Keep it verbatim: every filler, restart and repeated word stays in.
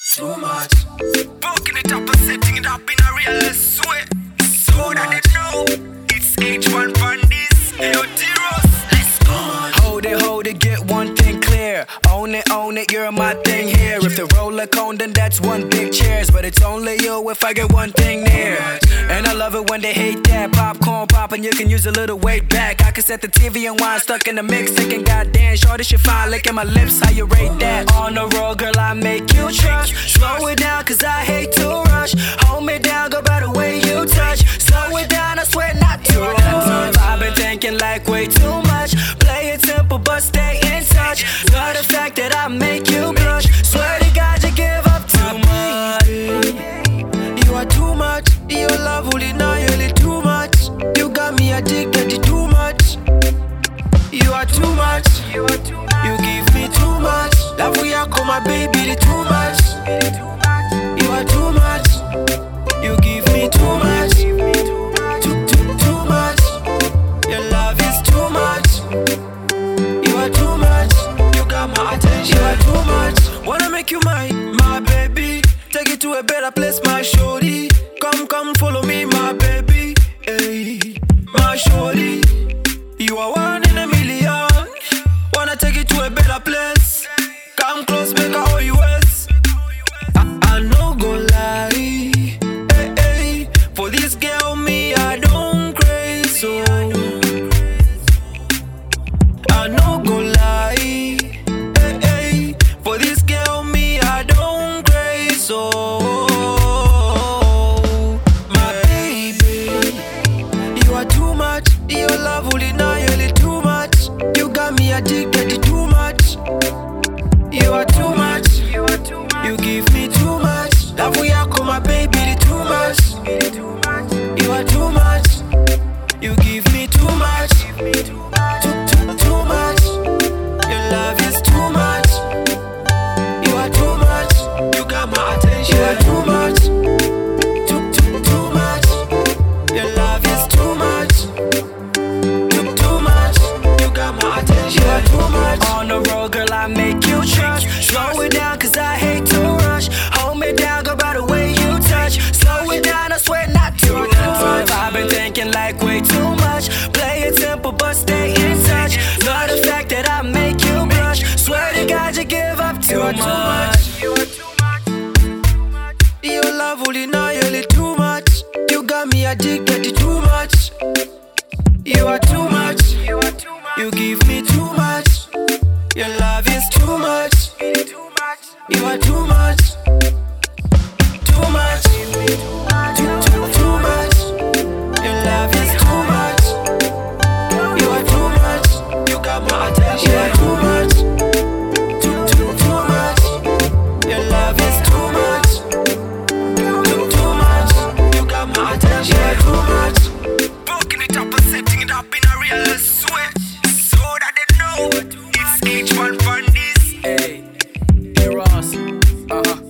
too much. Broken it up and setting it up in a realist way, so that they know it's H one from this. Yo, T-Ross, let's go. Hold it, hold it, get one thing clear. Own it, own it, you're my thing here. If the roller cone, then that's one big cheers. But it's only you if I get one thing near. And I love it when they hate that. Popcorn poppin', you can use a little weight back. I can set the T V and wine stuck in the mix. Thinking, goddamn, shorty shit fine, licking my lips. How you rate that? On the road, girl, I make you trust. Slow it down, cause I hate to rush. Hold me down, go by the way you touch. Slow it down, I swear not to rush. I've been thinking like way too much. Play it simple, but stay in touch. Love the fact that I make you blush. Swear to God, you give up too much. You are too much. Your love only now, you're too much. You got me addicted to too much. You are too much. You give me too much. Love we are call my baby, the too much. You are too much. You give me too much. Too, too, too much. Your love is too much. You are too much. You got my attention. You are too much. Wanna make you mine, my baby. Take it to a better place, my shorty. Come, come, follow me, my baby. Hey, my shorty. You are one in a million. Wanna take it to a better place. Come close, make a whole U S. I, I no go lie. Hey, hey. For this girl, me, I don't crazy. So I no go lie. Hey, hey. For this girl, me, I don't crazy. So my baby, you are too much. Your love only now, you're too much. You got me addicted to too much. You are too much. You give me too much. Love we are call my baby, the too much. You are too much. You give me too much. Too, too, too much. Your love is too much. You are too much. You got my attention. You are too much. Too, too, too much. Your love is too much. Too, too much. You got my attention. You are too much. On the road, girl, I make you trust. Slow it down, cause I hate to rush. Hold me down, go by the way you touch. Slow it down, I swear not to rush. I've been thinking like way too much. Play it simple, but stay in touch. Love the fact that I make you blush. Swear to God, you give up too much. You are too much. Your love only now, you're too much. You got me addicted to too much. You are too much. You give me too much. Your love is too much. You are too much. Too much. Too, too, too much. Your love is too much. You are too much. You got my attention. You are too much. Too, too, too much. Your love is too much. Too, too much. You got my attention. You are too much. Broken it up and setting it up in a realist way, so that they know it's H one from this. Hey, T-Ross, uh-huh.